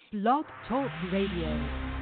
Blog Talk Radio.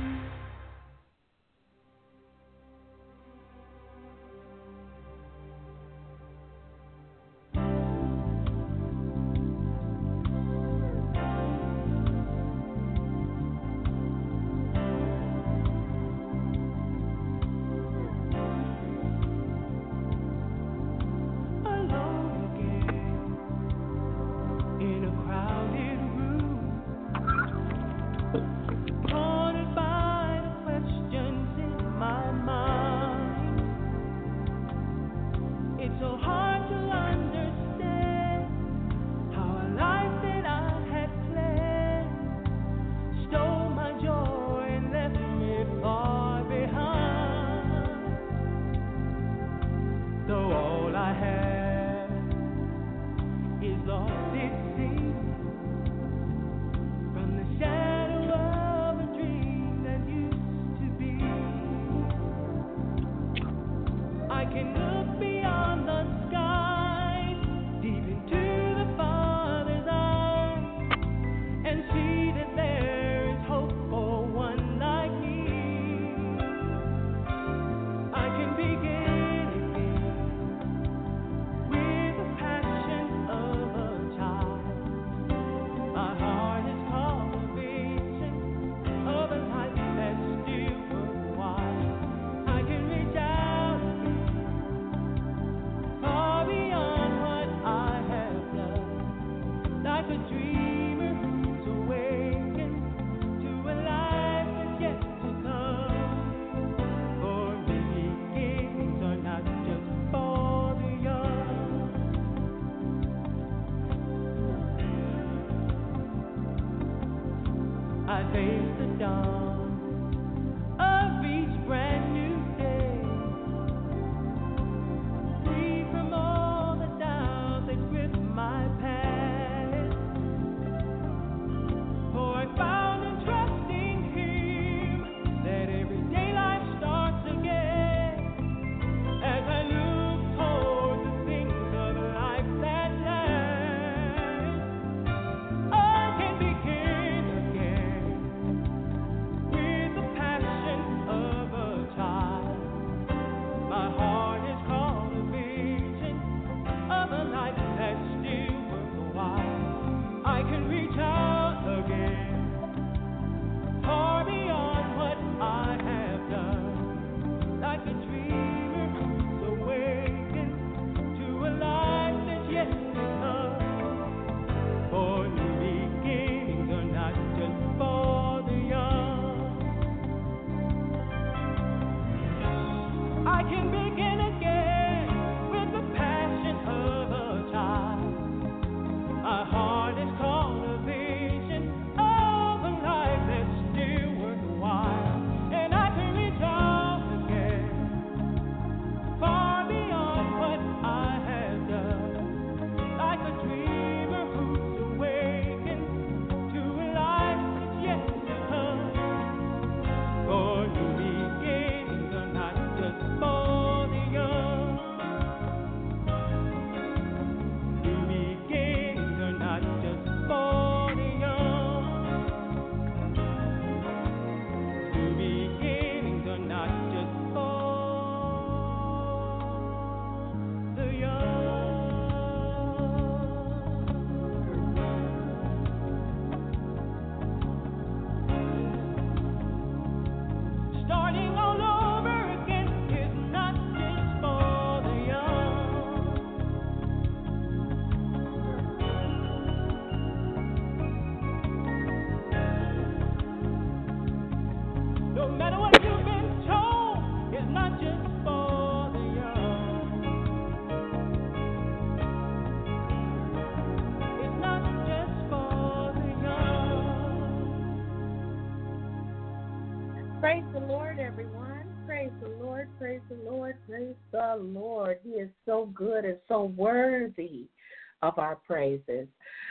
Praise the Lord, everyone. Praise the Lord, praise the Lord, praise the Lord. He is so good and so worthy of our praises.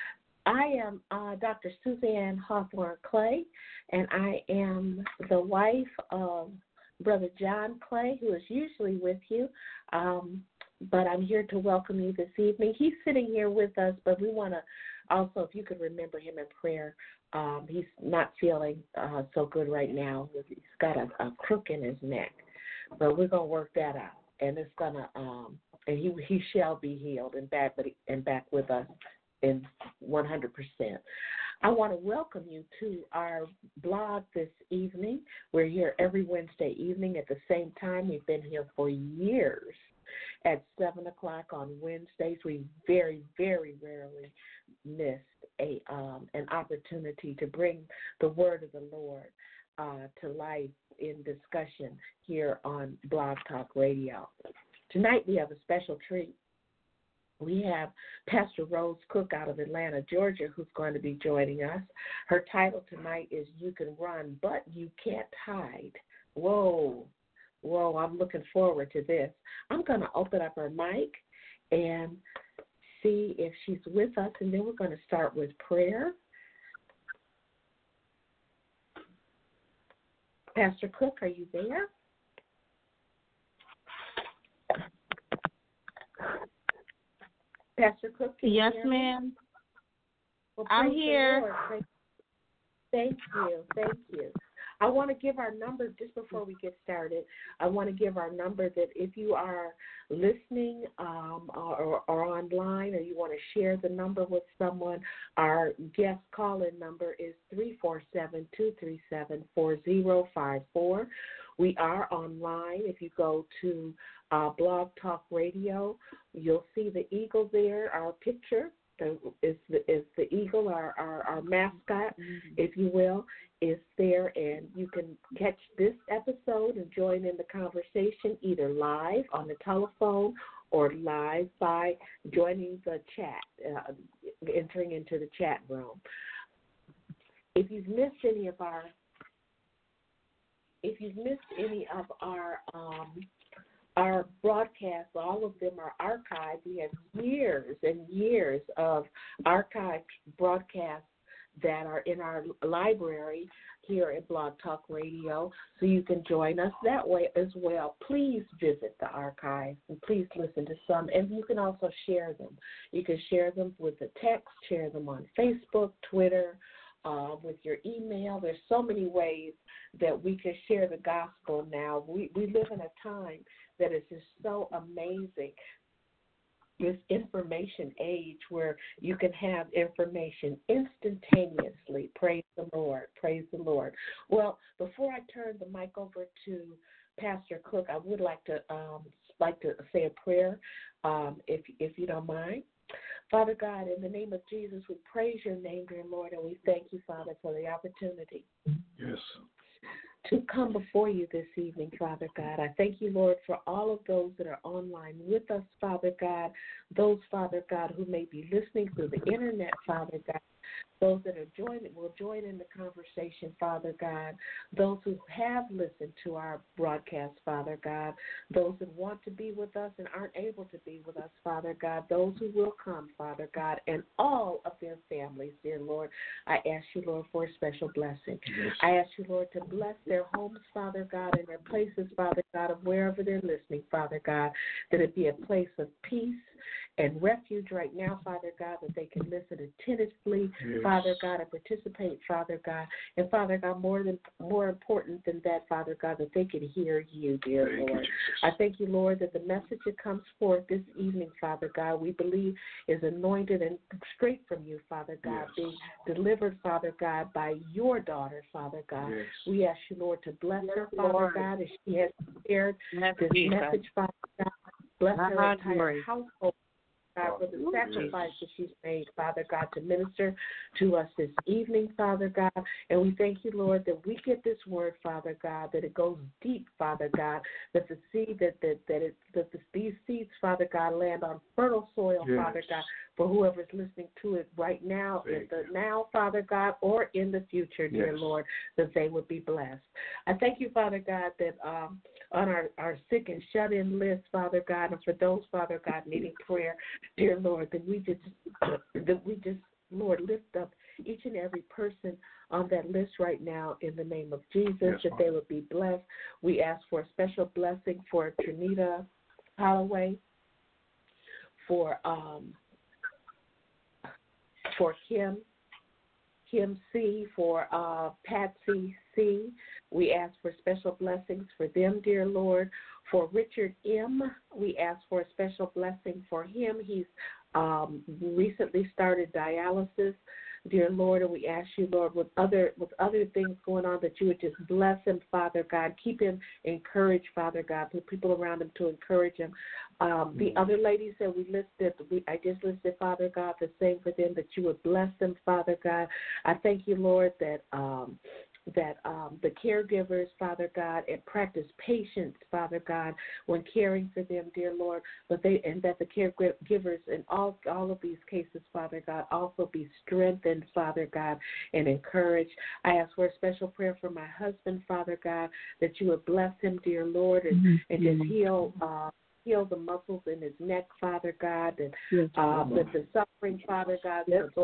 I am Dr. Suzanne Hawthorne Clay, and I am the wife of Brother John Clay, who is usually with you, but I'm here to welcome you this evening. He's sitting here with us, but we want to Also, if you could remember him in prayer, he's not feeling so good right now. He's got a crook in his neck, but we're gonna work that out, and it's gonna and he shall be healed and back with us in 100%. I want to welcome you to our blog this evening. We're here every Wednesday evening at the same time. We've been here for years at 7 o'clock on Wednesdays. We very, very rarely missed an opportunity to bring the word of the Lord to life in discussion here on Blog Talk Radio. Tonight we have a special treat. We have Pastor Rose Cook out of Atlanta, Georgia, who's going to be joining us. Her title tonight is You Can Run, But You Can't Hide. Whoa, I'm looking forward to this. I'm going to open up her mic and see if she's with us, and then we're going to start with prayer. Pastor Cook, are you there? Pastor Cook, can yes, you hear ma'am. Me? Well, I'm here. Thank you. I want to give our number just before we get started. I want to give our number that if you are listening or online or you want to share the number with someone, our guest call-in number is 347-237-4054. We are online. If you go to Blog Talk Radio, you'll see the eagle there, our picture. Is the eagle, our mascot, if you will, is there, and you can catch this episode and join in the conversation either live on the telephone or live by joining the chat, entering into the chat room. If you've missed any of our broadcasts, all of them are archived. We have years and years of archived broadcasts that are in our library here at Blog Talk Radio, so you can join us that way as well. Please visit the archives and please listen to some, and you can also share them. You can share them with a text, share them on Facebook, Twitter, with your email. There's so many ways that we can share the gospel now. We live in a time that is just so amazing, this information age where you can have information instantaneously. Praise the Lord. Praise the Lord. Well, before I turn the mic over to Pastor Cook, I would like to say a prayer, if you don't mind. Father God, in the name of Jesus, we praise your name, dear Lord, and we thank you, Father, for the opportunity. Yes. To come before you this evening, Father God. I thank you, Lord, for all of those that are online with us, Father God, those, Father God, who may be listening through the internet, Father God, those that will join in the conversation, Father God, those who have listened to our broadcast, Father God, those that want to be with us and aren't able to be with us, Father God, those who will come, Father God, and all of their families, dear Lord. I ask you, Lord, for a special blessing. Yes. I ask you, Lord, to bless their homes, Father God, and their places, Father God, of wherever they're listening, Father God, that it be a place of peace and refuge right now, Father God, that they can listen attentively, Yes. Father God, and participate, Father God. And Father God, more important than that, Father God, that they can hear you, dear Thank Lord. you, I thank you, Lord, that the message that comes forth this evening, Father God, we believe is anointed and straight from you, Father God, Yes. being delivered, Father God, by your daughter, Father God. Yes. We ask you, Lord, to bless her, Father Lord. God, as she has shared this Jesus. message, Father God. Bless her Ah, entire glory. household, God, for the Yes. sacrifice that she's made, Father God, to minister to us this evening, Father God. And we thank you, Lord, that we get this word, Father God, that it goes deep, Father God, that the seed these seeds, Father God, land on fertile soil, Yes. Father God, for whoever's listening to it right now, now, Father God, or in the future, dear Yes. Lord, that they would be blessed. I thank you, Father God, that on our sick and shut-in list, Father God, and for those, Father God, needing prayer, dear Lord, that we just, Lord, lift up each and every person on that list right now in the name of Jesus, Yes, that they would be blessed. We ask for a special blessing for Trinita Holloway, for for Kim C, for Patsy C. We ask for special blessings for them, dear Lord. For Richard M., we ask for a special blessing for him. He's recently started dialysis, dear Lord, and we ask you, Lord, with other things going on, that you would just bless him, Father God. Keep him encouraged, Father God. Put people around him to encourage him. The other ladies that I just listed, Father God, the same for them, that you would bless them, Father God. I thank you, Lord, that the caregivers, Father God, and practice patience, Father God, when caring for them, dear Lord, that the caregivers in all of these cases, Father God, also be strengthened, Father God, and encouraged. I ask for a special prayer for my husband, Father God, that you would bless him, dear Lord, and just heal the muscles in his neck, Father God, and that the suffering, Father God,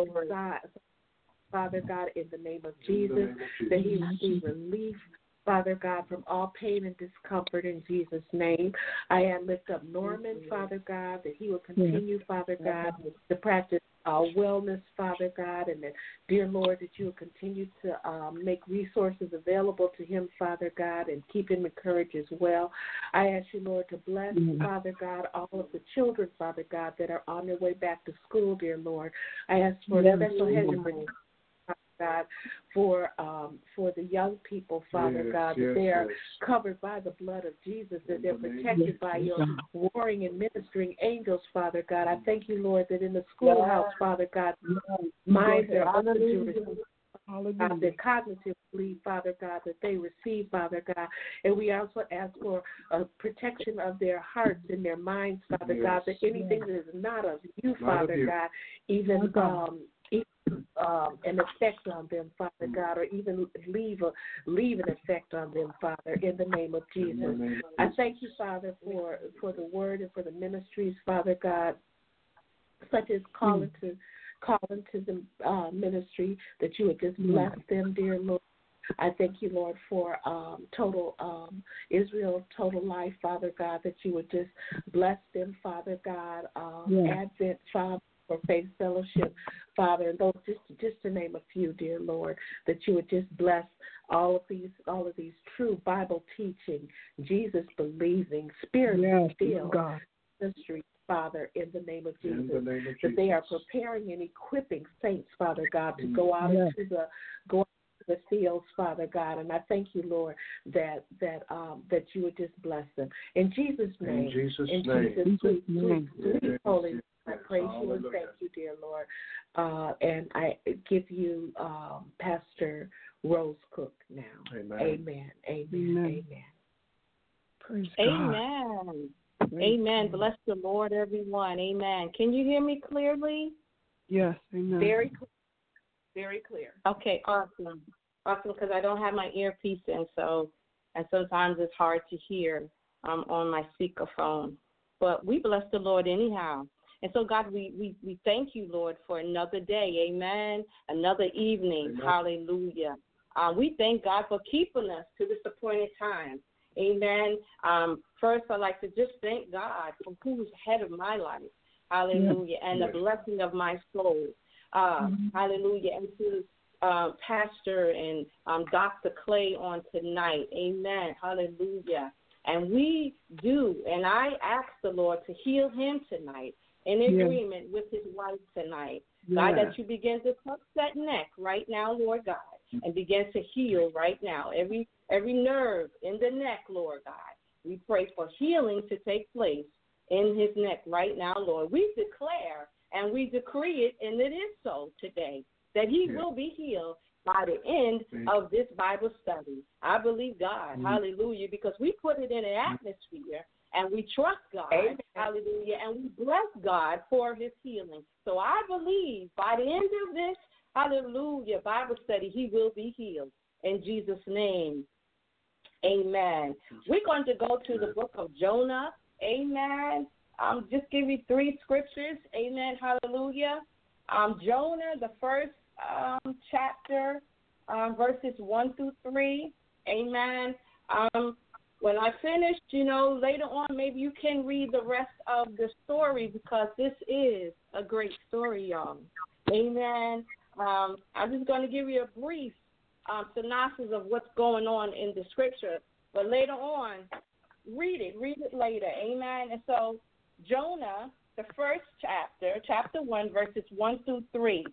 Father God, in the name of Jesus, that he receive relief, Father God, from all pain and discomfort in Jesus' name. I lift up Norman, Father God, that he will continue, Father God, to practice wellness, Father God, and that, dear Lord, that you will continue to make resources available to him, Father God, and keep him encouraged as well. I ask you, Lord, to bless, Father God, all of the children, Father God, that are on their way back to school, dear Lord. I ask for a special hedge of protection, God, for the young people, Father God, that they are covered by the blood of Jesus, that they're protected by your warring and ministering angels, Father God. I thank you, Lord, that in the schoolhouse, Father God, minds are open to receive their cognitive sleep, Father God, that they receive, Father God. And we also ask for a protection of their hearts and their minds, Father God, that anything that is not of you, Father God, even an effect on them, Father God, or even leave an effect on them, Father, in the name of Jesus. I thank you, Father, for the word and for the ministries, Father God, such as calling to the ministry, that you would just bless them, dear Lord. I thank you, Lord, for Israel Total Life, Father God, that you would just bless them, Father God. Advent, Father, for Faith Fellowship, Father, and those just to name a few, dear Lord, that you would just bless all of these true Bible teaching, Jesus believing, Spirit filled ministry, Father, in the name of Jesus, that they are preparing and equipping saints, Father God, to go out into the fields, Father God, and I thank you, Lord, that you would just bless them in Jesus' name. In Jesus' sweet, holy. I praise you and thank you, dear Lord, and I give you Pastor Rose Cook now. Amen. Praise Amen. God. Amen. Bless the Lord, everyone. Amen. Can you hear me clearly? Yes. Amen. Very clear. Very clear. Okay. Awesome. Because I don't have my earpiece in, and sometimes it's hard to hear on my speakerphone. But we bless the Lord anyhow. And so, God, we thank you, Lord, for another day, amen, another evening, hallelujah. We thank God for keeping us to this appointed time, amen. First, I'd like to just thank God for who's ahead of my life, hallelujah, and the blessing of my soul, hallelujah, and to Pastor and Dr. Clay on tonight, amen, hallelujah. And we do, and I ask the Lord to heal him tonight, in agreement with his wife tonight. God, that you begin to touch that neck right now, Lord God, and begin to heal right now. Every nerve in the neck, Lord God. We pray for healing to take place in his neck right now, Lord. We declare and we decree it, and it is so today, that he will be healed by the end of this Bible study. I believe God, hallelujah, because we put it in an atmosphere and we trust God, hallelujah, and we bless God for his healing. So I believe by the end of this, hallelujah, Bible study, he will be healed. In Jesus' name, amen. We're going to go to the book of Jonah, amen. Just give you 3 scriptures, amen, hallelujah. Jonah, the first chapter, verses 1 through 3, amen. When I finish, later on, maybe you can read the rest of the story, because this is a great story, y'all. Amen. I'm just going to give you a brief synopsis of what's going on in the scripture. But later on, read it later. Amen. And so Jonah, the first chapter 1, verses 1 through 3.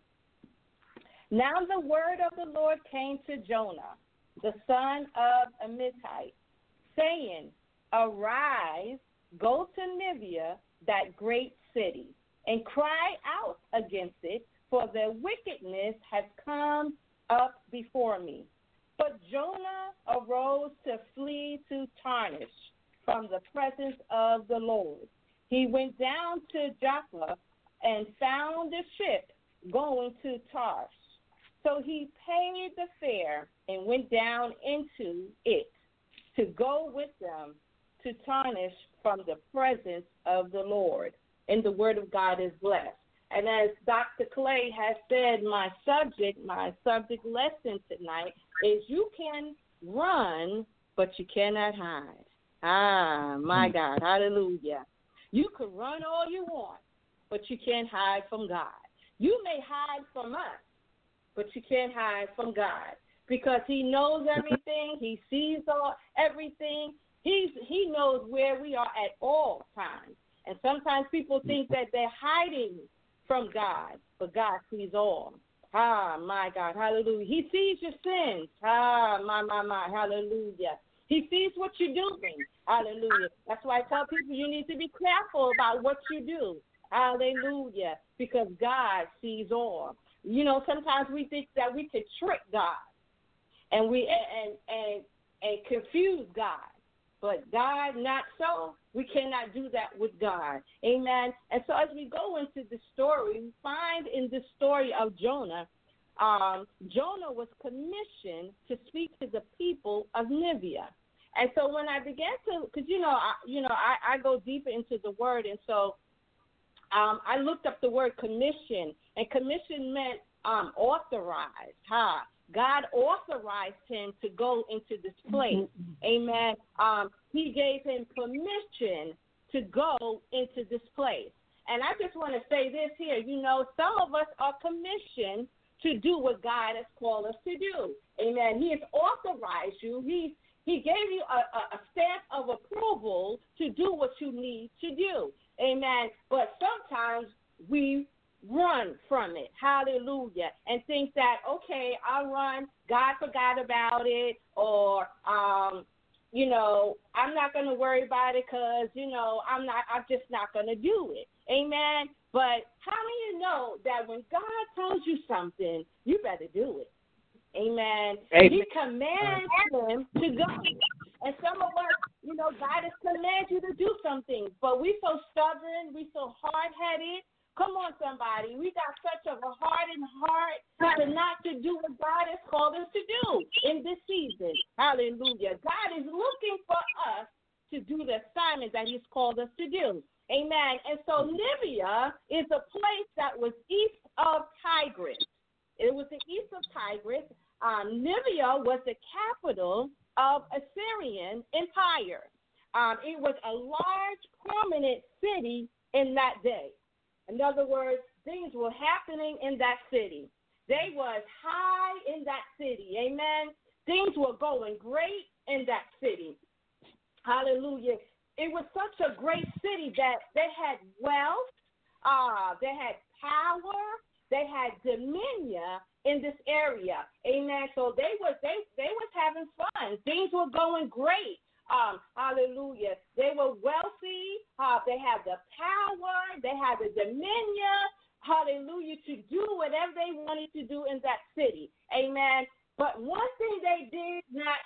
Now the word of the Lord came to Jonah, the son of Amittai, saying, Arise, go to Nineveh, that great city, and cry out against it, for their wickedness has come up before me. But Jonah arose to flee to Tarshish from the presence of the Lord. He went down to Joppa and found a ship going to Tarshish. So he paid the fare and went down into it to go with them to Tarshish from the presence of the Lord. And the word of God is blessed. And as Dr. Clay has said, my subject lesson tonight is you can run, but you cannot hide. My God, hallelujah. You can run all you want, but you can't hide from God. You may hide from us, but you can't hide from God because he knows everything. He sees everything. He knows where we are at all times. And sometimes people think that they're hiding from God, but God sees all. My God, hallelujah. He sees your sins. My, hallelujah. He sees what you're doing. Hallelujah. That's why I tell people you need to be careful about what you do. Hallelujah. Because God sees all. You know, sometimes we think that we could trick God and confuse God. But God, not so. We cannot do that with God. Amen. And so as we go into the story, we find in the story of Jonah, Jonah was commissioned to speak to the people of Nineveh. And so when I began to, because I go deeper into the word, and so I looked up the word commission, and commission meant authorized. God authorized him to go into this place. Amen. He gave him permission to go into this place. And I just want to say this here. You know, some of us are commissioned to do what God has called us to do. Amen. He has authorized you. He gave you a stamp of approval to do what you need to do. Amen. But sometimes we run from it. Hallelujah. And think that, okay, I'll run. God forgot about it. Or, I'm not going to worry about it because, I'm just not going to do it. Amen. But how many know that when God tells you something, you better do it? Amen. He commands him to go. And some of us, God has commanded you to do something, but we're so stubborn, we're so hard-headed. Come on, somebody. We got such of a hardened heart to not to do what God has called us to do in this season. Hallelujah. God is looking for us to do the assignment that he's called us to do. Amen. And so Nineveh is a place that was east of Tigris. It was the east of Tigris. Nineveh was the capital of Assyrian Empire. It was a large, prominent city in that day. In other words, things were happening in that city. They was high in that city. Amen. Things were going great in that city. Hallelujah. It was such a great city that they had wealth, they had power, they had dominion in this area. Amen. So they was having fun. Things were going great. Hallelujah. They were wealthy. They had the power. They had the dominion. Hallelujah. To do whatever they wanted to do in that city. Amen. But one thing they did.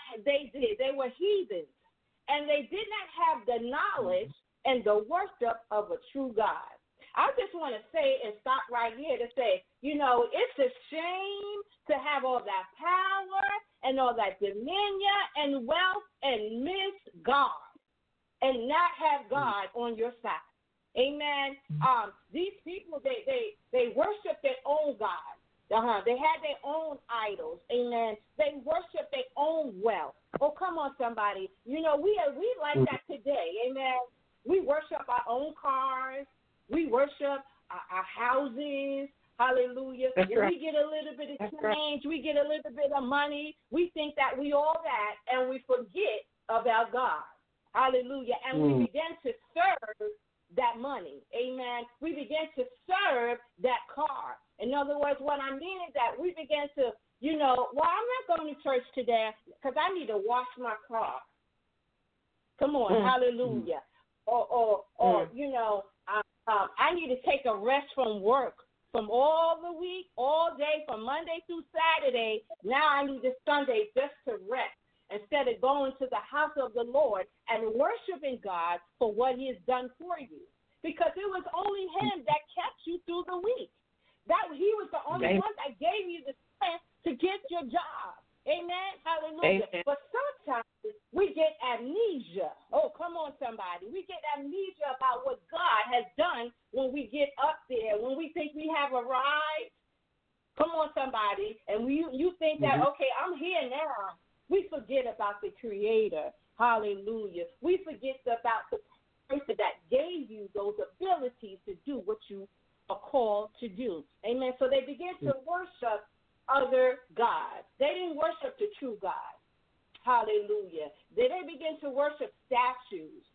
They were heathens. And they did not have the knowledge and the worship of a true God. I just want to say and stop right here to say, it's a shame to have all that power and all that dominion and wealth and miss God and not have God on your side. Amen. These people, they worship their own God. They had their own idols. Amen. They worship their own wealth. Oh, come on, somebody. We like that today. Amen. We worship our own cars. We worship our houses. Hallelujah. That's When right. we get a little bit of That's change, we get a little bit of money, we think that we all that, and we forget about God. Hallelujah. And we begin to serve that money. Amen. We begin to serve that car. In other words, what I mean is that we begin to, well, I'm not going to church today because I need to wash my car. Come on. Hallelujah. Or I need to take a rest from work from all the week, all day, from Monday through Saturday. Now I need this Sunday just to rest instead of going to the house of the Lord and worshiping God for what he has done for you. Because it was only him that kept you through the week. He was the only one that gave you the strength to get your job. Amen. Hallelujah. Amen. But sometimes we get amnesia. Oh, come on, somebody. We get amnesia about what God has done when we get up there, when we think we have arrived. Come on, somebody. And you think that, okay, I'm here now. We forget about the Creator. Hallelujah. We forget about the person that gave you those abilities to do what you are called to do. Amen. So they begin to worship other gods. They didn't worship the true God. Hallelujah. They begin to worship statues,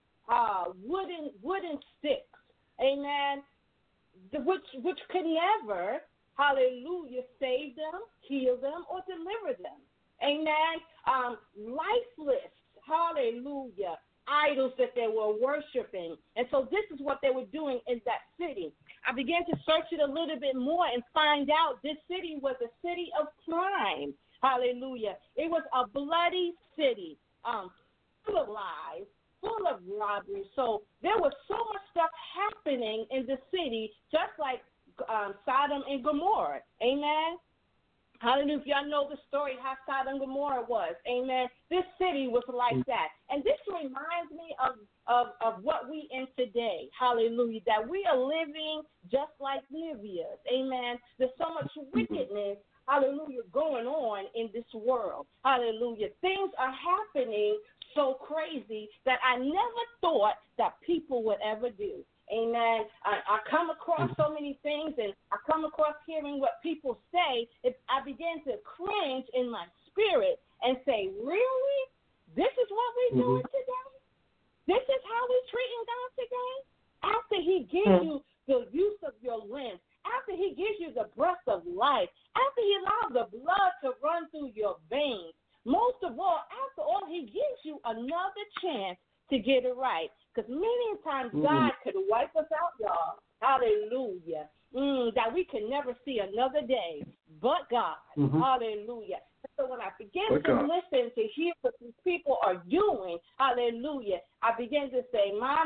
wooden sticks. Amen. Which could never, hallelujah, save them, heal them, or deliver them. Amen. Lifeless, hallelujah, idols that they were worshiping. And so this is what they were doing in that city. I began to search it a little bit more and find out this city was a city of crime. Hallelujah. It was a bloody city, full of lies, full of robbery. So there was so much stuff happening in the city, just like Sodom and Gomorrah. Amen. Hallelujah. If y'all know the story how Sodom and Gomorrah was. Amen. This city was like that. And this reminds me of what we in today. Hallelujah. That we are living just like Libya. Amen. There's so much wickedness, hallelujah, going on in this world. Hallelujah. Things are happening so crazy that I never thought that people would ever do. Amen. I come across so many things, and I come across hearing what people say. I begin to cringe in my spirit and say, really? This is what we're doing today? This is how we're treating God today? After he gives you the use of your limbs, after he gives you the breath of life, after he allows the blood to run through your veins, most of all, after all, he gives you another chance to get it right. Because many times God could wipe us out, y'all. Hallelujah. That we can never see another day but God. Hallelujah. So when I begin to listen to hear what these people are doing, hallelujah, I begin to say, my.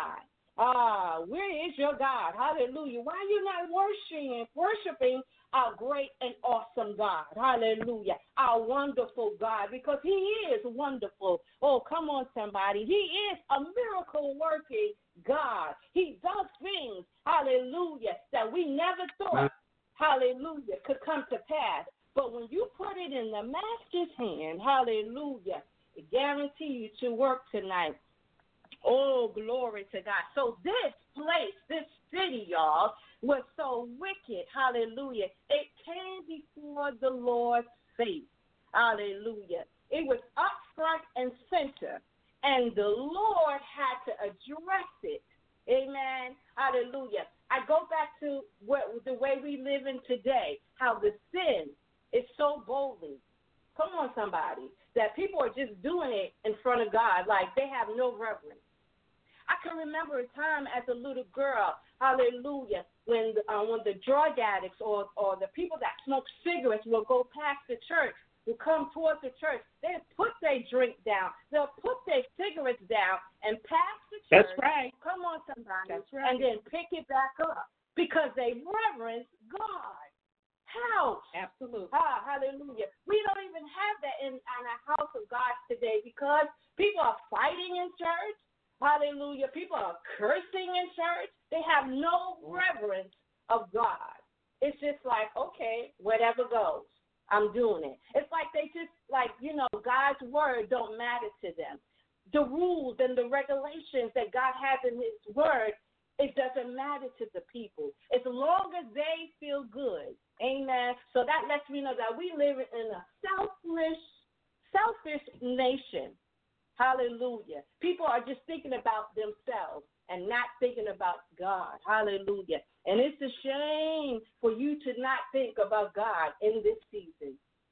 Where is your God? Hallelujah. Why are you not worshiping our great and awesome God? Hallelujah. Our wonderful God, because he is wonderful. Oh, come on, somebody. He is a miracle-working God. He does things, hallelujah, that we never thought, hallelujah, could come to pass. But when you put it in the master's hand, hallelujah, I guarantee you to work tonight. Oh, glory to God. So this place, this city, y'all, was so wicked. Hallelujah. It came before the Lord's face. Hallelujah. It was up front and center, and the Lord had to address it. Amen. Hallelujah. I go back to the way we live in today, how the sin is so boldly. Come on, somebody. That people are just doing it in front of God like they have no reverence. I can remember a time as a little girl, hallelujah, when the drug addicts or the people that smoke cigarettes will go past the church, will come towards the church. They'll put their drink down. They'll put their cigarettes down and pass the church. That's right. Come on, somebody. That's right. And then pick it back up because they reverence God. House. Absolutely. Hallelujah. We don't even have that in a house of God today because people are fighting in church. Hallelujah. People are cursing in church. They have no reverence of God. It's just like, okay, whatever goes. I'm doing it. It's like they just God's word don't matter to them. The rules and the regulations that God has in his word it doesn't matter to the people as long as they feel good. Amen. So that lets me know that we live in a selfish nation. Hallelujah. People are just thinking about themselves and not thinking about God. Hallelujah. And it's a shame for you to not think about God in this season.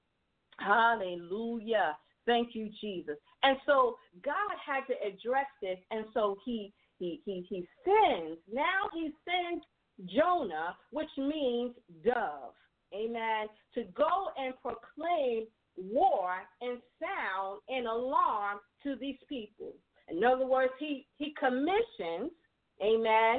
Hallelujah. Thank you, Jesus. And so God had to address this, and so he sends. Now he sends Jonah, which means dove. Amen. To go and proclaim war and sound an alarm to these people. In other words, he commissions, amen,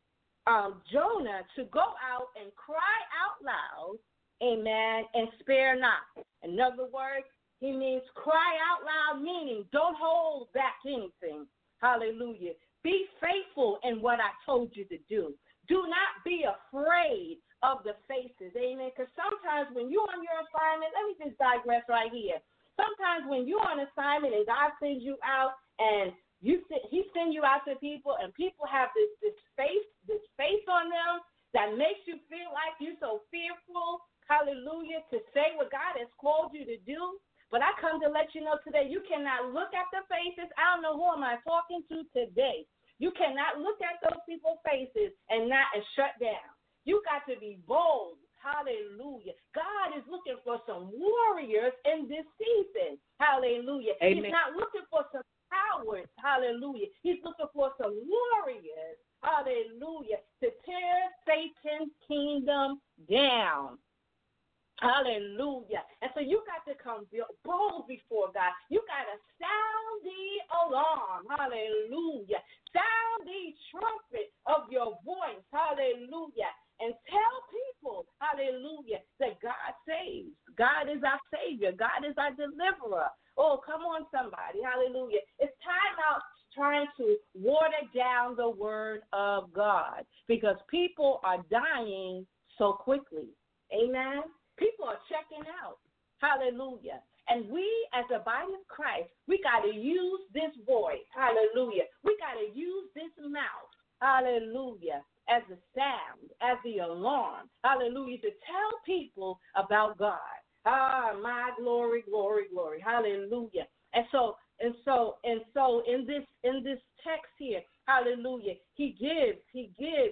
Jonah to go out and cry out loud, amen, and spare not. In other words, he means cry out loud, meaning don't hold back anything. Hallelujah. Be faithful in what I told you to do. Do not be afraid of the faces, amen, because sometimes when you're on your assignment, let me just digress right here. Sometimes when you're on assignment and God sends you out and he sends you out to people and people have this face on them that makes you feel like you're so fearful, hallelujah, to say what God has called you to do. But I come to let you know today, you cannot look at the faces. I don't know who am I talking to today. You cannot look at those people's faces and shut down. You got to be bold. Hallelujah. God is looking for some warriors in this season. Hallelujah. Amen. He's not looking for some cowards. Hallelujah. He's looking for some warriors. Hallelujah. To tear Satan's kingdom down. Hallelujah. And so you got to come bold before God. You got to sound the alarm. Hallelujah. Sound the trumpet of your voice. Hallelujah. And tell people, hallelujah, that God saves. God is our Savior. God is our deliverer. Oh, come on, somebody. Hallelujah. It's time out trying to water down the word of God because people are dying so quickly. Amen. People are checking out. Hallelujah. And we, as the body of Christ, we got to use this voice. Hallelujah. We got to use this mouth. Hallelujah. As the sound, as the alarm. Hallelujah. To tell people about God. My glory, glory, glory. Hallelujah. And so in this text here, hallelujah, he gives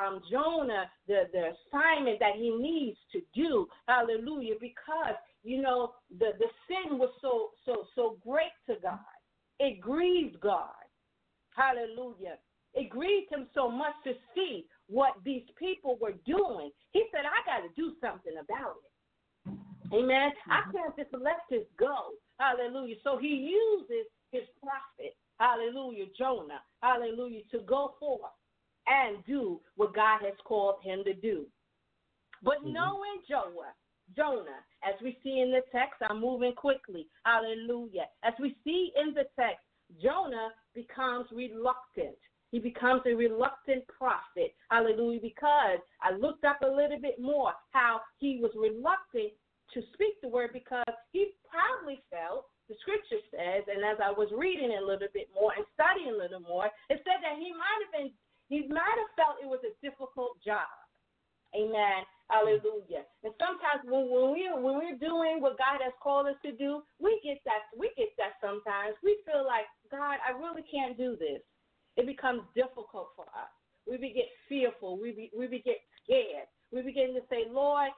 Jonah the assignment that he needs to do. Hallelujah. Because, you know, the sin was so great to God. It grieved God. Hallelujah. It grieved him so much to see what these people were doing. He said, I got to do something about it. Amen. I can't just let this go. Hallelujah. So he uses his prophet, hallelujah, Jonah, hallelujah, to go forth and do what God has called him to do. But knowing Jonah, as we see in the text, I'm moving quickly, hallelujah. As we see in the text, Jonah becomes reluctant. He becomes a reluctant prophet, hallelujah, because I looked up a little bit more how he was reluctant to speak the word because he probably felt, the scripture says, and as I was reading a little bit more and studying a little more, it said that he might have felt it was a difficult job. Amen. Hallelujah. And sometimes when we're doing what God has called us to do, we get that sometimes. We feel like, God, I really can't do this. It becomes difficult for us. We get fearful. We get scared. We begin to say, Lord,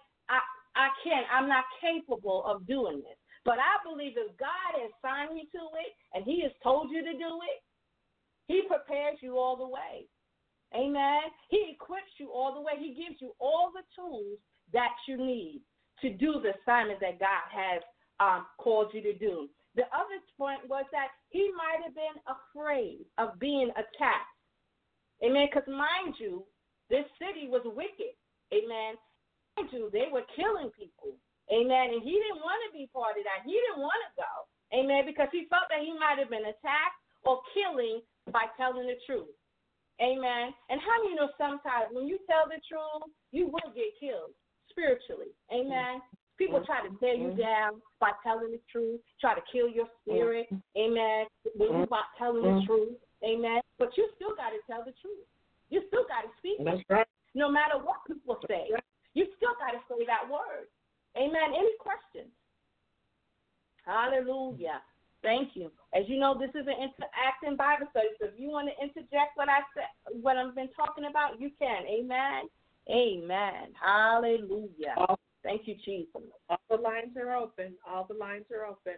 I can't. I'm not capable of doing this. But I believe if God has signed you to it and he has told you to do it, he prepares you all the way. Amen. He equips you all the way. He gives you all the tools that you need to do the assignment that God has called you to do. The other point was that he might have been afraid of being attacked. Amen. Because mind you, this city was wicked. Amen. Mind you, they were killing people. Amen. And he didn't want to be part of that. He didn't want to go. Amen. Because he felt that he might have been attacked or killing by telling the truth. Amen. And how do you know sometimes when you tell the truth, you will get killed spiritually. Amen. People try to tear you down by telling the truth, try to kill your spirit. Amen. When you're about telling the truth. Amen. But you still got to tell the truth. You still got to speak it. That's right. No matter what people say, you still got to say that word. Amen. Any questions? Hallelujah. Thank you. As you know, this is an interacting Bible study, so if you want to interject what I said, what I've been talking about, you can. Amen. Amen. Hallelujah. Thank you, Jesus. All the lines are open. All the lines are open.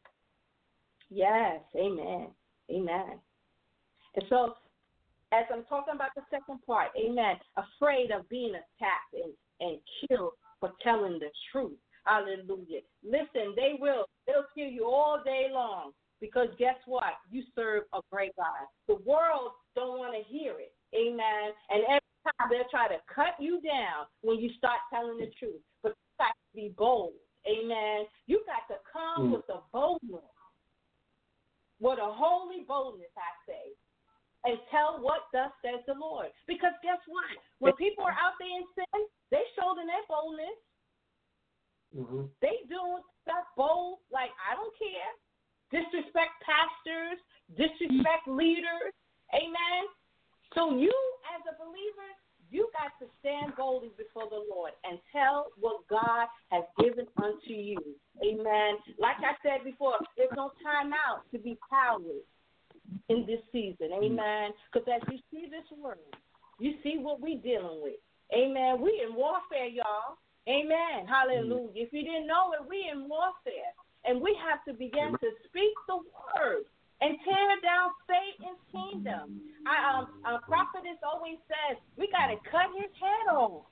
Yes. Amen. Amen. And so, as I'm talking about the second part, amen, afraid of being attacked and killed for telling the truth. Hallelujah. Listen, they'll kill you all day long because guess what? You serve a great God. The world don't want to hear it. Amen. And every time they'll try to cut you down when you start telling the truth. But you got to be bold. Amen. You got to come with a boldness, with a holy boldness, I say, and tell what thus says the Lord. Because guess what? When people are out there in sin, they show in their boldness. Mm-hmm. They doing stuff bold, like I don't care. Disrespect pastors, disrespect leaders. Amen. So you, as a believer, you got to stand boldly before the Lord and tell what God has given unto you. Amen. Like I said before, there's no time out to be coward in this season. Amen. Because as you see this word, you see what we're dealing with. Amen. We in warfare, y'all. Amen. Hallelujah. If you didn't know it, we in warfare. And we have to begin to speak the word and tear down Satan's kingdom. Prophetess always says, we got to cut his head off.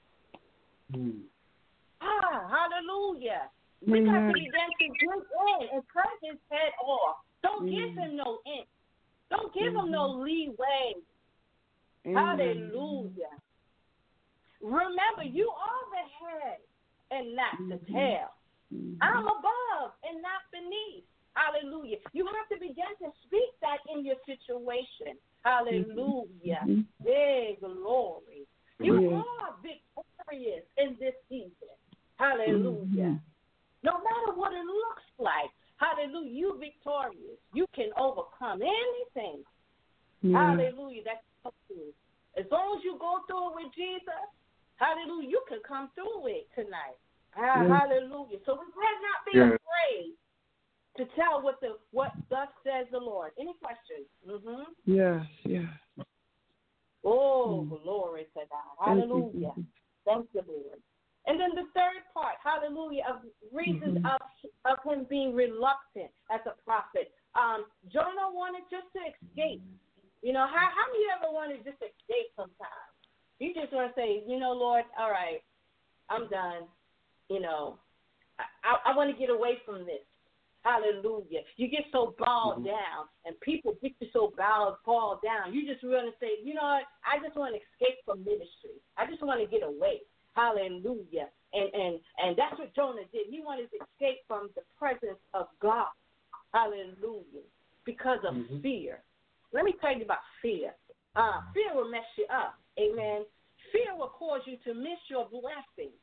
Hallelujah. We got to begin to dig in and cut his head off. Don't give him no inch. Don't give him no leeway. Hallelujah. Remember, you are the head and not the tail. I'm above and not beneath. Hallelujah. You have to begin to speak that in your situation. Hallelujah. Hey, glory. You are victorious in this season. Hallelujah. No matter what it looks like, hallelujah, you victorious. You can overcome anything. Hallelujah. That's true. As long as you go through it with Jesus, hallelujah, you can come through it tonight. Hallelujah. So we better not be afraid to tell what thus says the Lord. Any questions? Yes. Oh, glory to God. Hallelujah. Thank you, Lord. And then the third part, hallelujah, of reasons of him being reluctant as a prophet. Jonah wanted just to escape. You know, how many of you ever want to just escape sometimes? You just want to say, you know, Lord, all right, I'm done. You know, I want to get away from this. Hallelujah. You get so bowed down, and people get you so bowed down. You just want to say, you know what, I just want to escape from ministry. I just want to get away. Hallelujah. And that's what Jonah did. He wanted to escape from the presence of God. Hallelujah. Because of fear. Let me tell you about fear. Fear will mess you up. Amen. Fear will cause you to miss your blessing.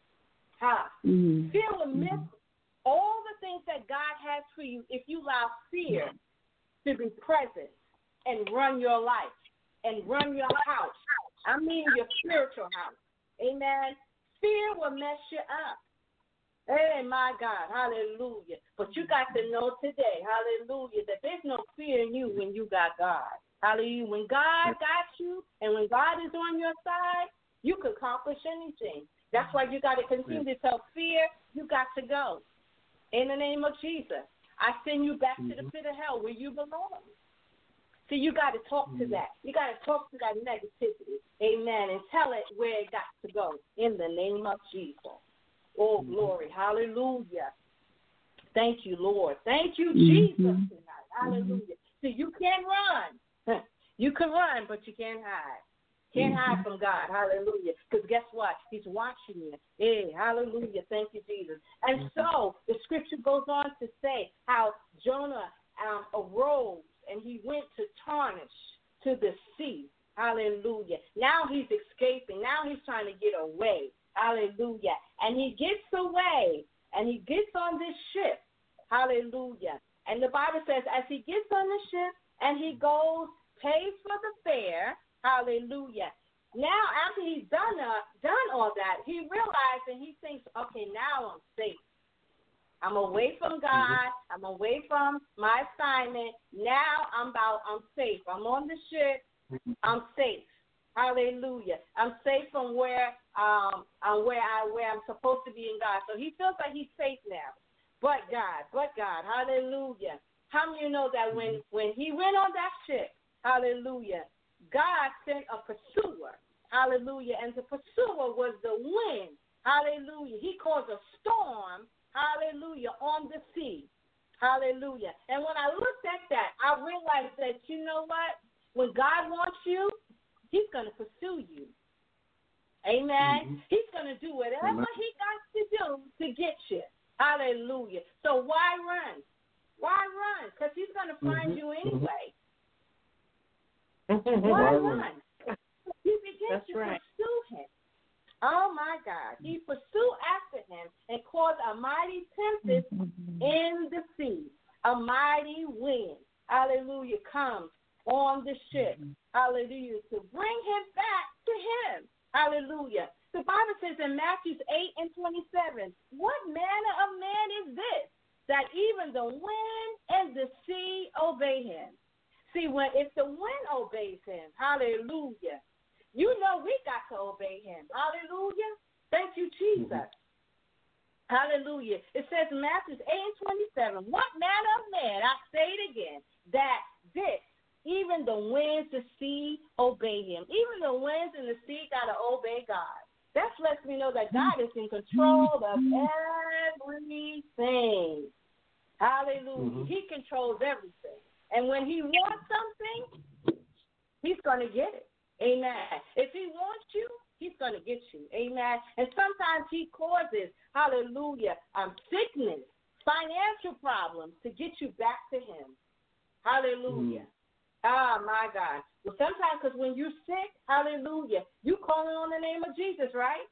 Fear will miss all the things that God has for you if you allow fear to be present and run your life and run your house. I mean your spiritual house. Amen. Fear will mess you up. Hey, my God. Hallelujah. But you got to know today, hallelujah, that there's no fear in you when you got God. Hallelujah. When God got you and when God is on your side, you can accomplish anything. That's why you got to continue to tell fear, you got to go. In the name of Jesus, I send you back to the pit of hell where you belong. So you got to talk to that. You got to talk to that negativity. Amen. And tell it where it got to go. In the name of Jesus. Oh, glory. Hallelujah. Thank you, Lord. Thank you, Jesus, tonight. Hallelujah. So you can run. You can run, but you can't hide. Can't hide from God. Hallelujah. Because guess what? He's watching you. Hey, hallelujah. Thank you, Jesus. And so the scripture goes on to say how Jonah arose and he went to Tarshish to the sea. Hallelujah. Now he's escaping. Now he's trying to get away. Hallelujah. And he gets away and he gets on this ship. Hallelujah. And the Bible says as he gets on the ship and he goes, pays for the fare, Hallelujah. Now, after he's done all that, he realized and he thinks, okay, now I'm safe. I'm away from God. I'm away from my assignment. Now I'm safe. I'm on the ship. I'm safe. Hallelujah. I'm safe from where I'm supposed to be in God. So he feels like he's safe now. But God. Hallelujah. How many of you know that when he went on that ship, hallelujah, God sent a pursuer. Hallelujah. And the pursuer was the wind. Hallelujah. He caused a storm. Hallelujah. On the sea. Hallelujah. And when I looked at that, I realized that, you know what? When God wants you, he's going to pursue you. Amen. He's going to do whatever he got to do to get you. Hallelujah. So why run? Why run? Because he's going to find you anyway. Why run? You begin to pursue him. Oh, my God. He pursued after him and caused a mighty tempest in the sea. A mighty wind. Hallelujah. Comes on the ship. Hallelujah. To bring him back to him. Hallelujah. The Bible says in Matthew 8:27, what manner of man is this, that even the wind and the sea obey him? See, if the wind obeys him, hallelujah, you know we got to obey him. Hallelujah. Thank you, Jesus. Hallelujah. It says in Matthew 8:27, what manner of man, I say it again, that this, even the winds, the sea, obey him. Even the winds and the sea got to obey God. That lets me know that God is in control of everything. Hallelujah. He controls everything. And when he wants something, he's going to get it. Amen. If he wants you, he's going to get you. Amen. And sometimes he causes, hallelujah, sickness, financial problems to get you back to him. Hallelujah. Oh, my God. Well, sometimes because when you're sick, hallelujah, you calling on the name of Jesus, right?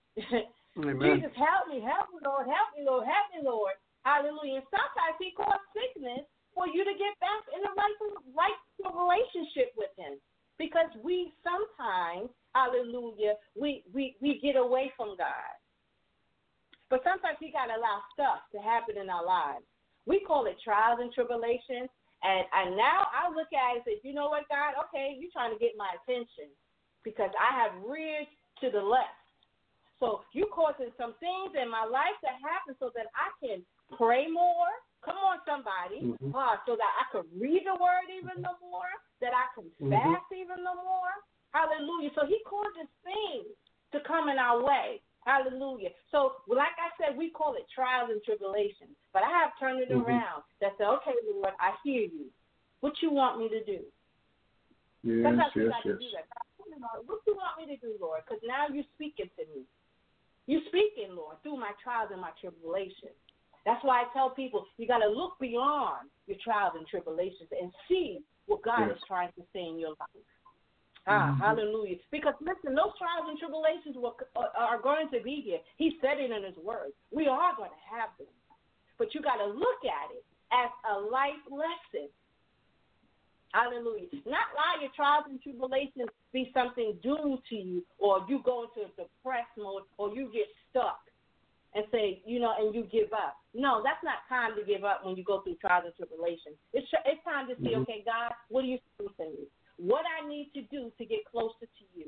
Jesus, help me, Lord, help me, Lord, help me, Lord. Hallelujah. And sometimes he caused sickness for you to get back in the right relationship with him. Because we sometimes, hallelujah, we get away from God. But sometimes we got to allow stuff to happen in our lives. We call it trials and tribulations. And now I look at it and say, you know what, God? Okay, you're trying to get my attention because I have reared to the left. So you're causing some things in my life to happen so that I can pray more. Come on, somebody. So that I can read the word even no more, that I can fast even no more. Hallelujah. So he causes things to come in our way. Hallelujah. So, like I said, we call it trials and tribulations. But I have turned it around that said, okay, Lord, I hear you. What you want me to do? Sometimes we got to do that. What you want me to do, Lord? Because now you're speaking to me. You're speaking, Lord, through my trials and my tribulations. That's why I tell people you got to look beyond your trials and tribulations and see what God is trying to say in your life. Hallelujah. Because, listen, those trials and tribulations are going to be here. He said it in his word. We are going to have them. But you got to look at it as a life lesson. Hallelujah. Not allow your trials and tribulations be something due to you, or you go into a depressed mode, or you get stuck and say, and you give up. No, that's not time to give up when you go through trials and tribulations. It's time to say, okay, God, what do you say to me? What I need to do to get closer to you.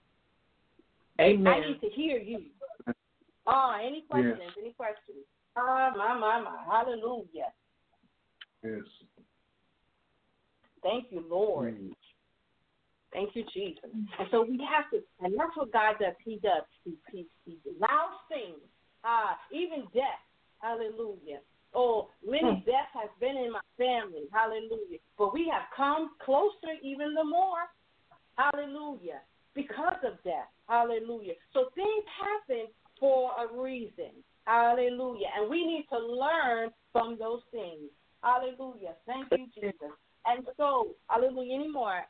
Amen. I need to hear you. Any questions? Yes. Any questions? My. Hallelujah. Yes. Thank you, Lord. Thank you, Jesus. And so we have to, and that's what God does. He does. He allows things, even death. Hallelujah. Many deaths has been in my family. Hallelujah. But we have come closer even the more. Hallelujah. Because of death. Hallelujah. So things happen for a reason. Hallelujah. And we need to learn from those things. Hallelujah. Thank you, Jesus. And so, hallelujah. Any more?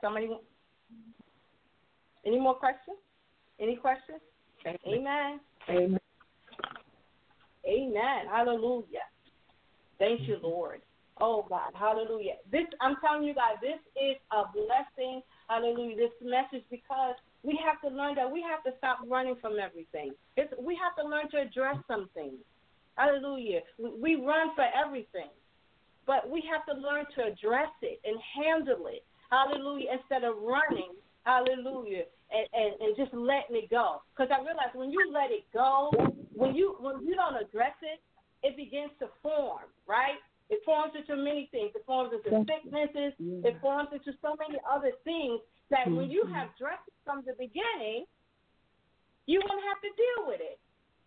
Any more questions? Any questions? Amen. Amen. Amen. Hallelujah. Thank you, Lord. Oh, God. Hallelujah. I'm telling you guys, this is a blessing. hallelujah, this message because we have to learn that we have to stop running from everything. We have to learn to address some things. Hallelujah. We run for everything, but we have to learn to address it and handle it. Hallelujah. Instead of running, hallelujah, and just letting it go. Because I realize when you let it go, when you don't address it, it begins to form, right? It forms into many things. It forms into sicknesses. It forms into so many other things that when you have addressed it from the beginning, you won't have to deal with it.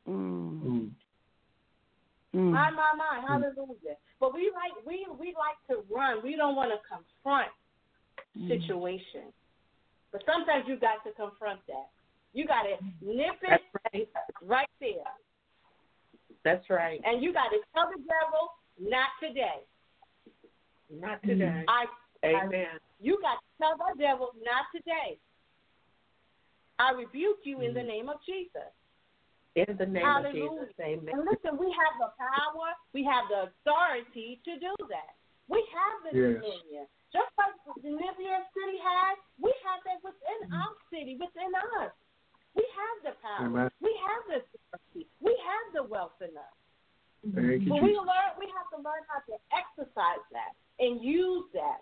My, hallelujah. But we like to run. We don't want to confront situations. But sometimes you got to confront that. You got to nip it right there. That's right. And you got to tell the devil, not today. Not today. Amen. You got to tell the devil, not today. I rebuke you in the name of Jesus. In the name Hallelujah. of Jesus. Amen. And listen, we have the power, we have the authority to do that. We have the dominion. Just like the Libyan city has, we have that within our city, within us. We have the power. Amen. We have the authority. We have the wealth in us. Thank you, but we have to learn how to exercise that and use that.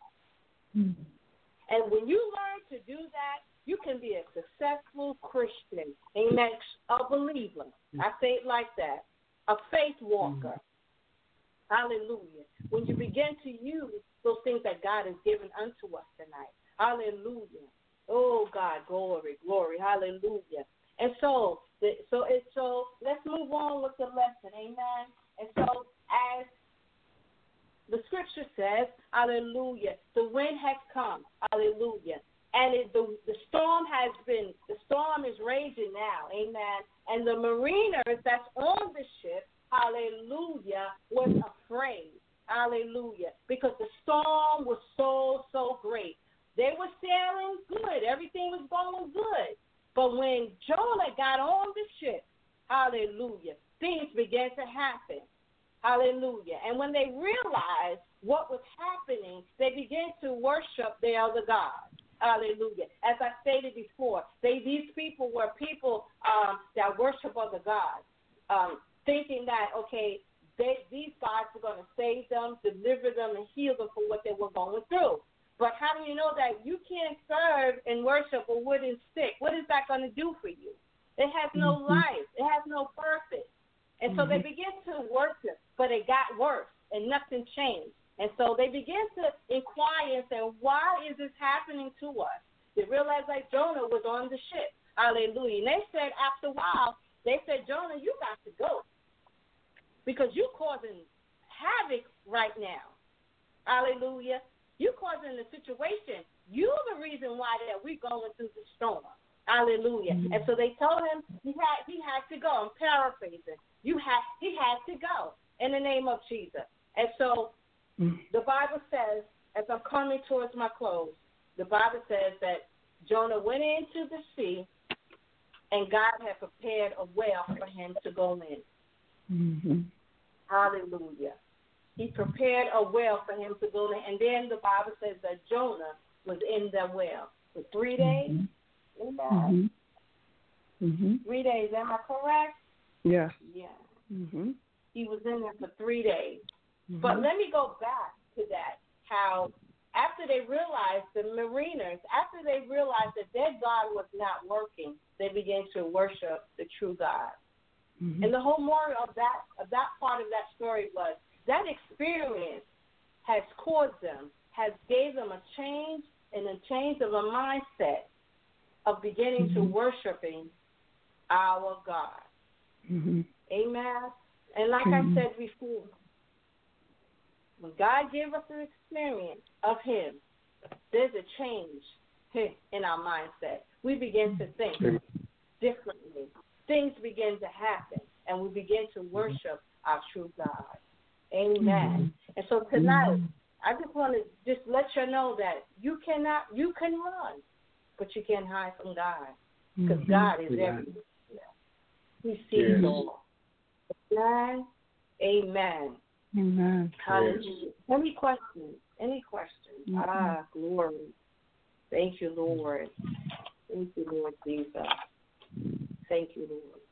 And when you learn to do that, you can be a successful Christian, amen, a believer. I say it like that, a faith walker. Hallelujah. When you begin to use those things that God has given unto us tonight. Hallelujah. Oh, God, glory, glory. Hallelujah. And so let's move on with the lesson. Amen. And so as the scripture says, hallelujah, the wind has come. Hallelujah. And the storm is raging now. Amen. And the mariners that's on the ship, hallelujah, was afraid. Hallelujah. Because the storm was so great. They were sailing good. Everything was going good. But when Jonah got on the ship, hallelujah, things began to happen. Hallelujah. And when they realized what was happening, they began to worship their other gods. Hallelujah. As I stated before, these people were people that worship other gods, thinking that, okay, these gods were going to save them, deliver them, and heal them for what they were going through. But how do you know that you can't serve and worship a wooden stick? What is that going to do for you? It has no life. It has no purpose. And so they began to worship, but it got worse, and nothing changed. And so they began to inquire and say, why is this happening to us? They realized that Jonah was on the ship. Hallelujah. And they said after a while, they said, Jonah, you got to go because you're causing havoc right now. Hallelujah. You're causing the situation. You're the reason why that we're going through the storm. Hallelujah. And so they told him he had to go. I'm paraphrasing. He had to go in the name of Jesus. And so the Bible says, as I'm coming towards my close, the Bible says that Jonah went into the sea and God had prepared a well for him to go in. Hallelujah. He prepared a well for him to go in. And then the Bible says that Jonah was in the well for 3 days. 3 days. Am I correct? Yeah. Yeah. He was in there for 3 days. But let me go back to that, how after they realized, the mariners, after they realized that their God was not working, they began to worship the true God. And the whole moral of that part of that story was that experience has caused them, has gave them a change and a change of a mindset of beginning to worshiping our God. Amen. And like I said before, when God gave us an experience of Him, there's a change in our mindset. We begin to think differently. Things begin to happen, and we begin to worship our true God. Amen. And so tonight, I just want to just let you know that you can run, but you can't hide from God, because God is everywhere. He sees all. Amen. Amen. Amen. Hallelujah. Any questions? Glory. Thank you, Lord. Thank you, Lord Jesus. Thank you,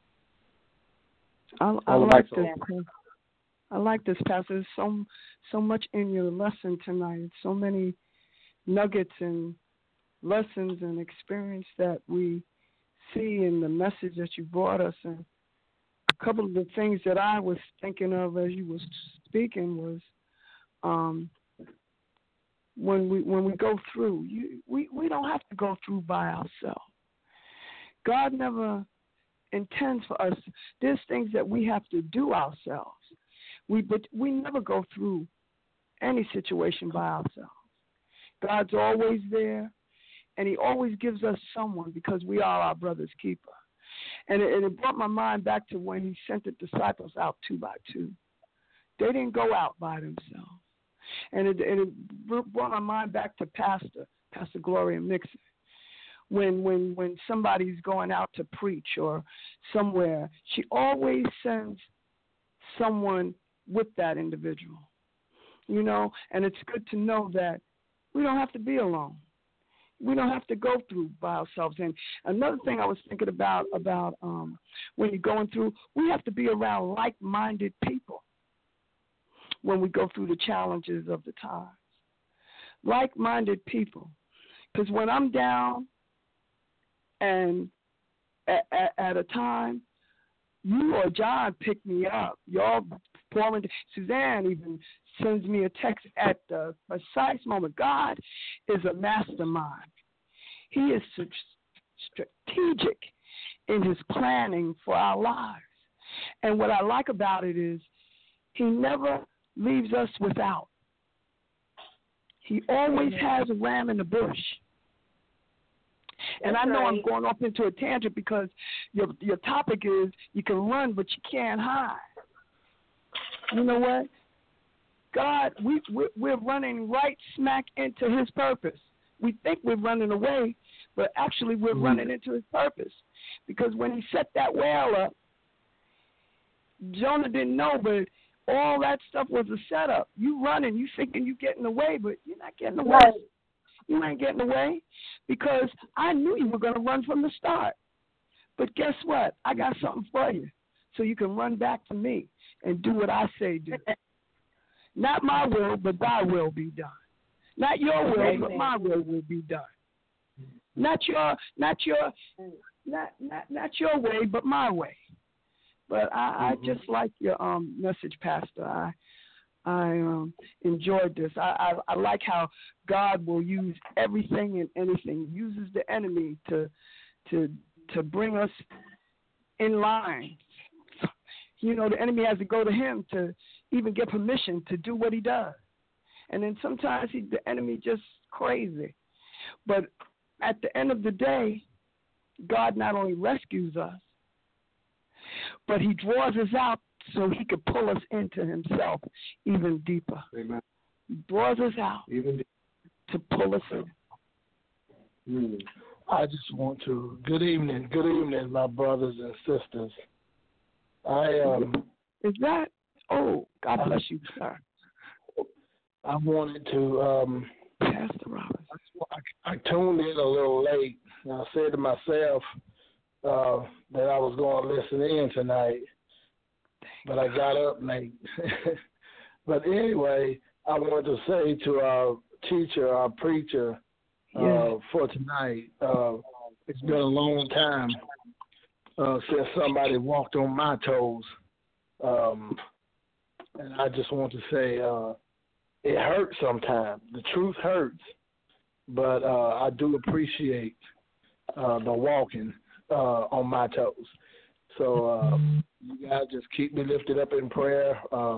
Lord. I like this. I like this, Pastor. There's so much in your lesson tonight. So many nuggets and lessons and experience that we see in the message that you brought us. And a couple of the things that I was thinking of as you was speaking was when we go through, we don't have to go through by ourselves. God never intends for us. There's things that we have to do ourselves. But we never go through any situation by ourselves. God's always there, and he always gives us someone because we are our brother's keeper. And it brought my mind back to when he sent the disciples out 2 by 2. They didn't go out by themselves. And it brought my mind back to Pastor Gloria Mixon. When somebody's going out to preach or somewhere, she always sends someone with that individual, and it's good to know that we don't have to be alone. We don't have to go through by ourselves. And another thing I was thinking about when you're going through, we have to be around like-minded people when we go through the challenges of the times. Like-minded people. Because when I'm down and at a time, you or John pick me up. Y'all pour into. Suzanne even sends me a text at the precise moment. God is a mastermind. He is strategic in his planning for our lives. And what I like about it is he never leaves us without. He always has a ram in the bush. And I know I'm going off into a tangent because your topic is you can run, but you can't hide. You know what? God, we're running right smack into his purpose. We think we're running away, but actually we're running into his purpose. Because when he set that whale up, Jonah didn't know, but all that stuff was a setup. You running, you thinking you getting away, but you're not getting away. Right. You ain't getting away because I knew you were going to run from the start. But guess what? I got something for you so you can run back to me and do what I say do. Not my will, but thy will be done. Not your will, but my will be done. Not your way, but my way. But I just like your message, Pastor. I enjoyed this. I like how God will use everything and anything. He uses the enemy to bring us in line. The enemy has to go to him to even get permission to do what he does. And then sometimes the enemy just crazy. But at the end of the day, God not only rescues us, but he draws us out so he could pull us into himself even deeper. Amen. He draws us out even to pull us in. I just want to, good evening, my brothers and sisters. Is that, God bless you, sir. I wanted to, Pastor Roberts. I tuned in a little late, and I said to myself that I was going to listen in tonight, but I got up late. But anyway, I wanted to say to our teacher, our preacher, for tonight, it's been a long time since somebody walked on my toes. And I just want to say it hurts sometimes. The truth hurts. But I do appreciate the walking on my toes. So you guys just keep me lifted up in prayer.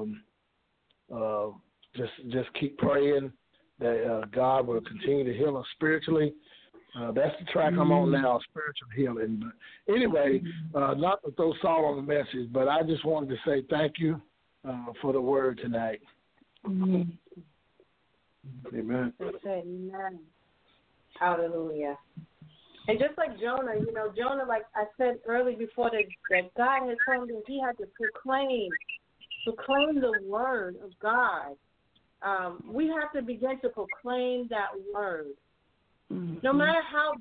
Just keep praying that God will continue to heal us spiritually. That's the track I'm on now, spiritual healing. But anyway, not to throw salt on the message, but I just wanted to say thank you for the word tonight. Amen. Amen. Amen. Hallelujah. And just like Jonah, Jonah, like I said earlier before, that God had told him he had to proclaim the word of God. We have to begin to proclaim that word. Mm-hmm. No matter how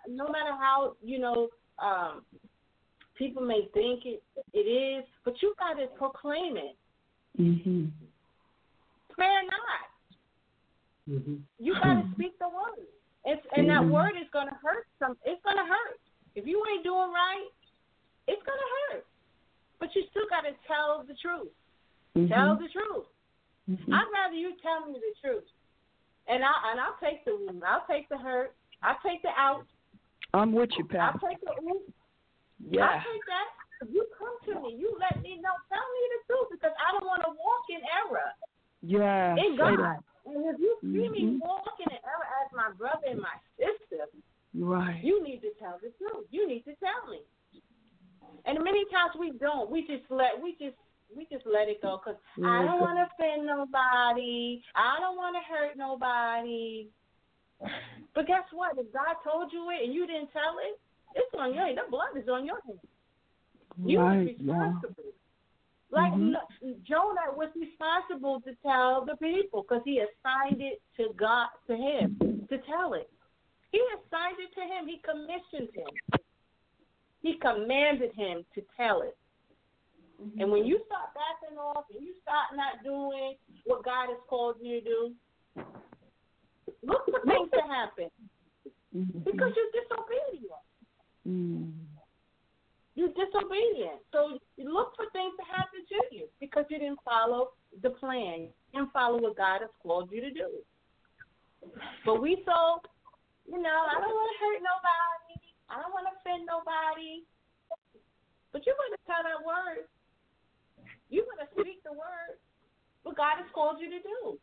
people may think it is, but you got to proclaim it. Mm-hmm. Prayer not. Mm-hmm. You got to speak the word. And that word is going to hurt it's going to hurt. If you ain't doing right, it's going to hurt. But you still got to tell the truth. Mm-hmm. Tell the truth. Mm-hmm. I'd rather you tell me the truth. And I'll take the wound. I'll take the hurt. I'll take the out. I'm with you, I'll Pastor. take the ooh. Yeah. I'll take that. You come to me. You let me know. Tell me the truth because I don't want to walk in error. Yeah. In say God. that. And if you see me walking in error as my brother and my sister, Right. you need to tell the truth. You need to tell me. And many times we don't. We just let it go because I don't want to offend nobody. I don't want to hurt nobody. But guess what? If God told you it and you didn't tell it, it's on your hand. The blood is on your hands. You was responsible. Like Jonah was responsible to tell the people because he assigned it to him to tell it. He assigned it to him. He commissioned him. He commanded him to tell it. Mm-hmm. And when you start backing off and you start not doing what God has called you to do, look for things to happen because you're disobedient. Mm. You're disobedient. So you look for things to happen to you because you didn't follow the plan. You didn't follow what God has called you to do. But I don't want to hurt nobody. I don't want to offend nobody. But you're going to tell that word. You're going to speak the word. What God has called you to do.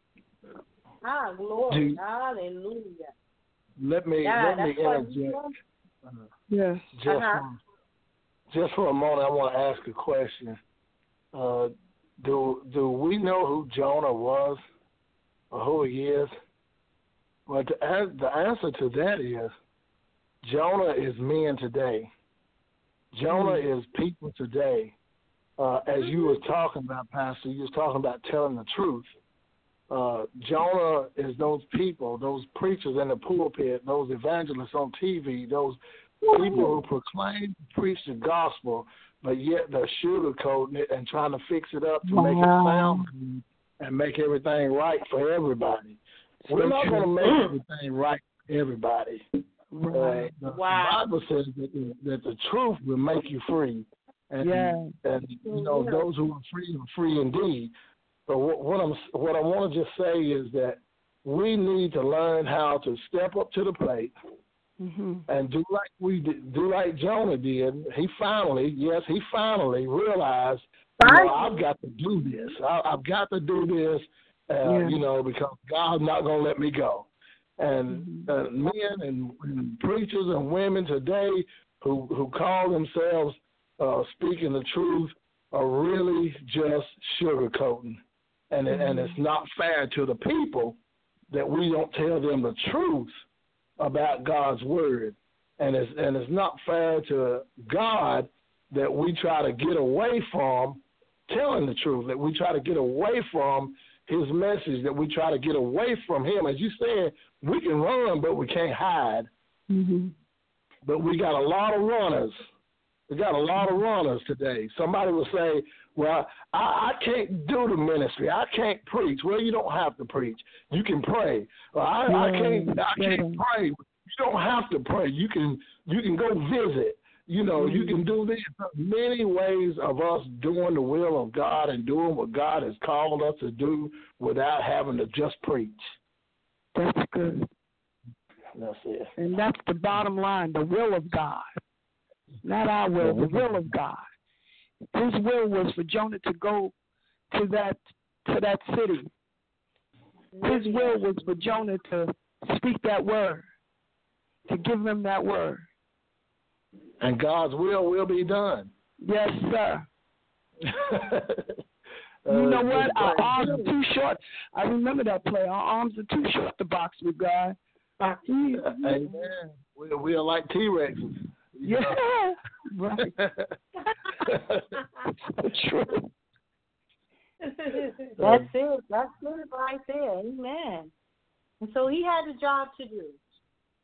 Glory. Hallelujah. Let me interject. Yes. Just for a moment, I want to ask a question. Do we know who Jonah was or who he is? Well, the answer to that is Jonah is men today. Jonah is people today. As you was talking about, Pastor, you was talking about telling the truth. Jonah is those people, those preachers in the pulpit, those evangelists on TV, those people who proclaim, preach the gospel, but yet they're sugarcoating it and trying to fix it up to make it sound good and make everything right for everybody. We're not going to make everything right for everybody. The Bible says that the truth will make you free. And those who are free indeed. But what I want to just say is that we need to learn how to step up to the plate and do like Jonah did. He finally realized, I've got to do this. I've got to do this, because God's not going to let me go. And men and preachers and women today who call themselves speaking the truth are really just sugarcoating. And it's not fair to the people that we don't tell them the truth about God's word. And it's not fair to God that we try to get away from telling the truth, that we try to get away from his message, that we try to get away from him. As you said, we can run, but we can't hide. Mm-hmm. But we got a lot of runners. We got a lot of runners today. Somebody will say, well, I can't do the ministry. I can't preach. Well, you don't have to preach. You can pray. Well, I can't pray. You don't have to pray. You can go visit. You can do this. Many ways of us doing the will of God and doing what God has called us to do without having to just preach. That's good. That's it. And that's the bottom line, the will of God. Not our will, the will of God. His will was for Jonah to go to that city. His will was for Jonah to speak that word, to give him that word. And God's will be done. Yes, sir. You know what? Our arms are too short. I remember that play. Our arms are too short to box with God. Amen. We are like T-Rexes. Yeah, right. True. That's it. That's good right there. Amen. And so he had a job to do.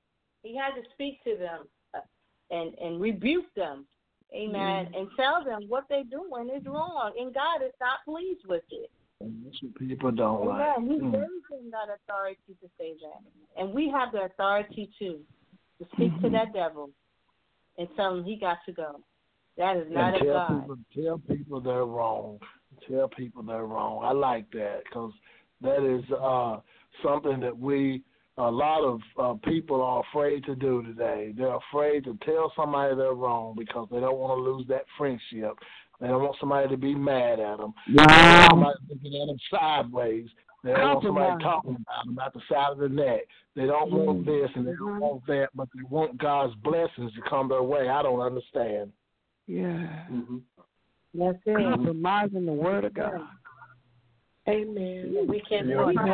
He had to speak to them and rebuke them. Amen. And tell them what they're doing is wrong. And God is not pleased with it. People don't like. He gave them that authority to say that. And we have the authority too, to speak to that devil and tell him he got to go. That is not of God. Tell people they're wrong. Tell people they're wrong. I like that because that is something that a lot of people are afraid to do today. They're afraid to tell somebody they're wrong because they don't want to lose that friendship. They don't want somebody to be mad at them. They don't want somebody looking at them sideways. They don't want somebody talking about them out the side of the neck. They don't want this and they don't want that, but they want God's blessings to come their way. I don't understand. Yeah. That's it. Compromising the word of God. Amen. We can't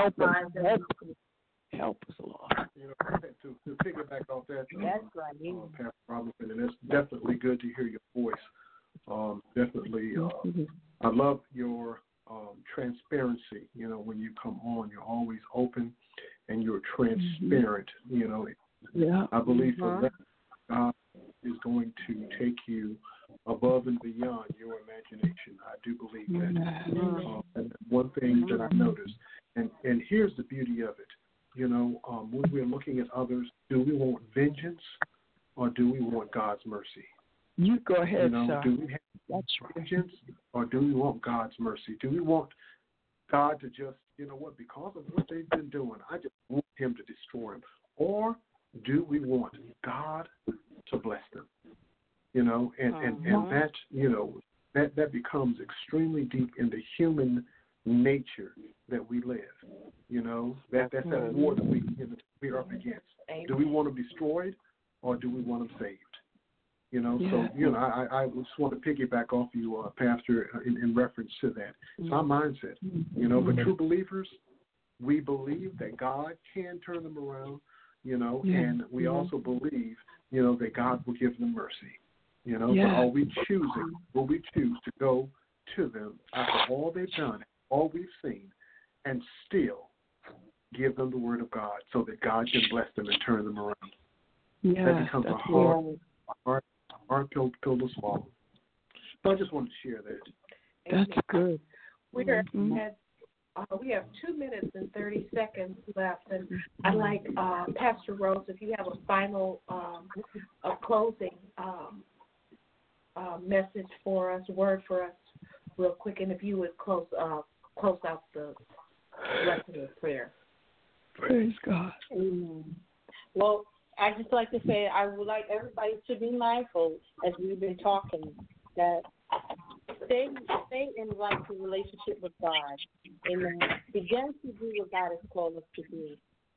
help us, Lord. To piggyback off that, that's right. Pastor Robinson, and it's definitely good to hear your voice. Definitely, I love your transparency. You know, when you come on, you're always open and you're transparent. You know, I believe for that, God is going to take you above and beyond your imagination. I do believe that. And one thing that I've noticed, and here's the beauty of it. You know, when we're looking at others, do we want vengeance or do we want God's mercy? You go ahead, sir. Do we have vengeance or do we want God's mercy? Do we want God to just, you know what, because of what they've been doing, I just want him to destroy them? Or do we want God to bless them? You know, and that, you know, that becomes extremely deep in the human nature that we live. You know, that's that war that we're up against. Do we want them destroyed or do we want them saved? You know, so, you know, I just want to piggyback off you, Pastor, in reference to that. It's our mindset, you know, but true believers, we believe that God can turn them around, you know, and we also believe, you know, that God will give them mercy. You know, but are we choosing, will we choose to go to them after all they've done, all we've seen, and still give them the word of God so that God can bless them and turn them around? That becomes a hard pill to swallow. So I just wanted to share that. That's good. We have 2 minutes and 30 seconds left, and I'd like Pastor Rose, if you have a final closing message for us, word for us, real quick, and if you would close out the lesson with prayer. Praise God. Well, I just like to say I would like everybody to be mindful as we've been talking that stay in right relationship with God. Amen. Begin to do what God has called us to do.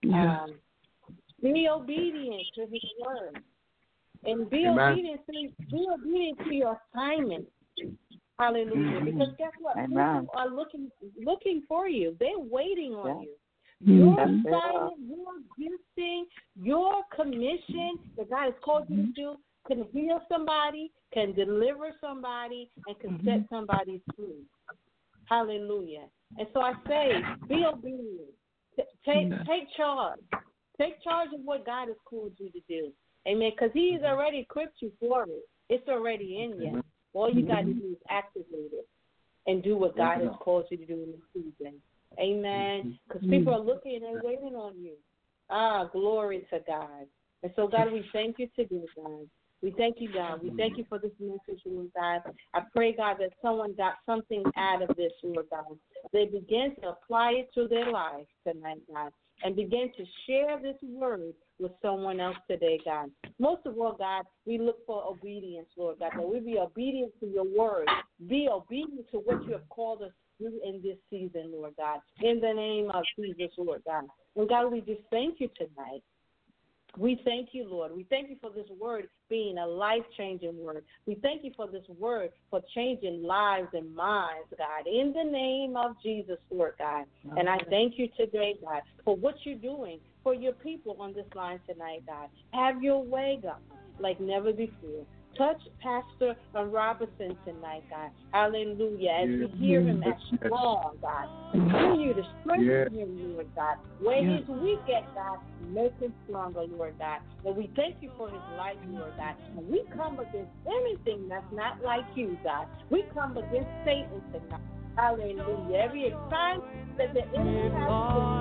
Be obedient to His word, and be obedient to your assignment. Hallelujah. Because guess what? People are looking for you. They're waiting on you. Your assignment, your gifting, your commission that God has called you to do can heal somebody, can deliver somebody, and can set somebody free. Hallelujah. And so I say, be obedient. Take charge. Take charge of what God has called you to do. Amen. Because He's already equipped you for it. It's already in you. All you got to do is activate it and do what God has called you to do in this season. Amen. Because people are looking and waiting on you. Glory to God. And so, God, we thank you today, God. We thank you, God. We thank you for this message, Lord God. I pray, God, that someone got something out of this, Lord God. They begin to apply it to their lives tonight, God, and begin to share this word with someone else today, God. Most of all, God, we look for obedience, Lord God, that we be obedient to your word. Be obedient to what you have called us to do in this season, Lord God, in the name of Jesus, Lord God. And God, we just thank you tonight. We thank you, Lord. We thank you for this word being a life-changing word. We thank you for this word for changing lives and minds, God, in the name of Jesus, Lord God. And I thank you today, God, for what you're doing for your people on this line tonight, God. Have your way, God, like never before. Touch Pastor Robertson tonight, God. Hallelujah. As we hear him as strong, God. Continue to strengthen him, Lord God. Where he's weak at, God, make him stronger, Lord God. And we thank you for his life, Lord God. And we come against anything that's not like you, God. We come against Satan tonight. Hallelujah. Every assignment that the enemy has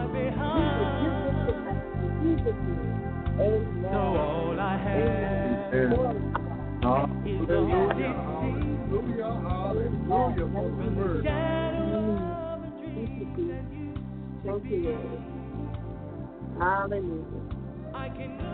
in Jesus' name. Amen. So all I have is Hallelujah, hallelujah, for the word. Thank you, Lord. Hallelujah. I can